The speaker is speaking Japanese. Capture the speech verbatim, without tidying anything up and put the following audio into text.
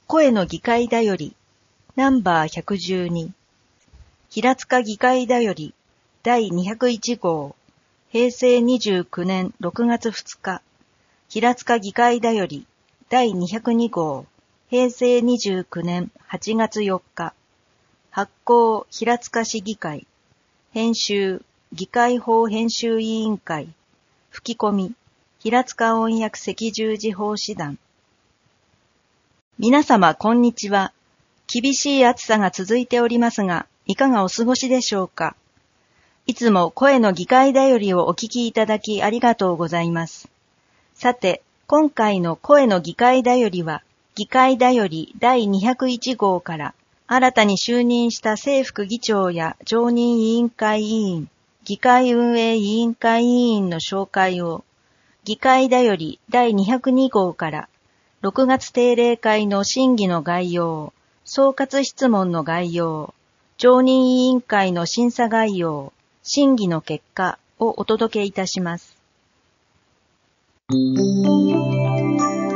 声の議会だより、ナンバーひゃくじゅうに、平塚議会だより、だいにひゃくいち号、平成にじゅうきゅうねんろくがつふつか、平塚議会だより、だいにひゃくに号、平成にじゅうきゅうねんはちがつよっか、発行平塚市議会、編集議会法編集委員会、吹き込み平塚音訳赤十字法師団。皆様こんにちは。厳しい暑さが続いておりますが、いかがお過ごしでしょうか。いつも声の議会だよりをお聞きいただきありがとうございます。さて、今回の声の議会だよりは、議会だよりだいにひゃくいち号から、新たに就任した正副議長や常任委員会委員、議会運営委員会委員の紹介を、議会だよりだいにひゃくに号から、ろくがつ定例会の審議の概要、総括質問の概要、常任委員会の審査概要、審議の結果をお届けいたします。